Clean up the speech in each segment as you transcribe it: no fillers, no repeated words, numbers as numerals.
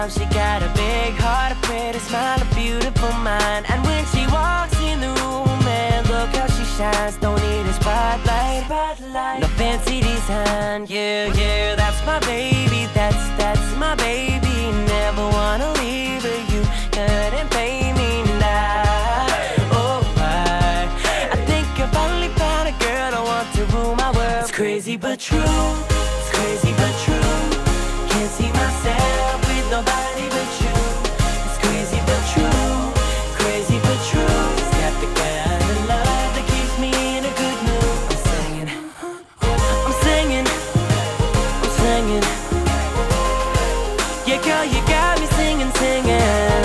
love. She got a big heart, a pretty smile, a beautiful mind. And when she walks in the room, man, look how she shines. Don't need a spotlight, no fancy design. Yeah, yeah, that's my baby, that's my baby. Never wanna leave her, you couldn't pay me now. Oh, I think I finally found a girl I want to rule my world. It's crazy but true, it's crazy but true. Can't see myself with nobody but you. It's crazy but true, crazy but true. It's got the kind of love that keeps me in a good mood. I'm singing, I'm singing, I'm singing. Yeah, girl, you got me singing, singing.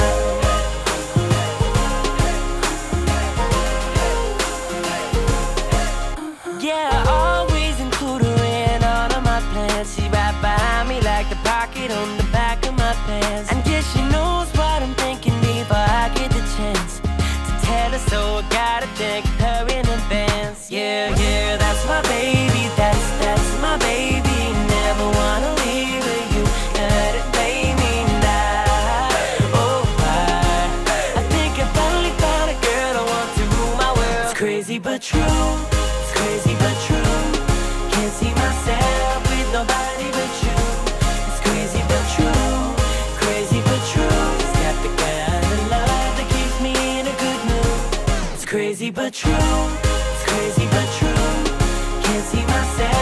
Yeah, I always include her in all of my plans. She right behind me like the pocket on the back of my pants. And yeah, she knows what I'm thinking before I get the chance to tell her, so I gotta thank her in advance. Yeah, yeah, that's my baby, that's my baby. Never wanna leave her, you couldn't pay me now. Oh, I think I finally found a girl I want to rule my world. It's crazy but true, it's crazy but true. Can't see myself with nobody but you. It's crazy but true, crazy but true. It's got the kind of love that keeps me in a good mood. It's crazy but true, it's crazy but true. Can't see myself